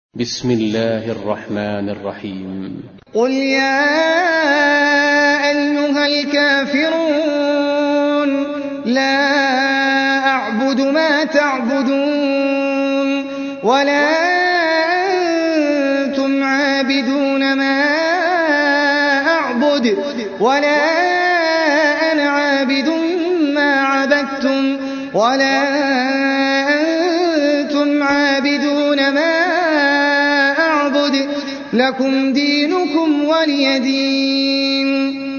بسم الله الرحمن الرحيم. قل يا أيها الكافرون لا أعبد ما تعبدون ولا أنتم عابدون ما أعبد ولا أنا عابد ما عبدتم ولا أنتم عابدون ما أعبد لكم دينكم ولي دين.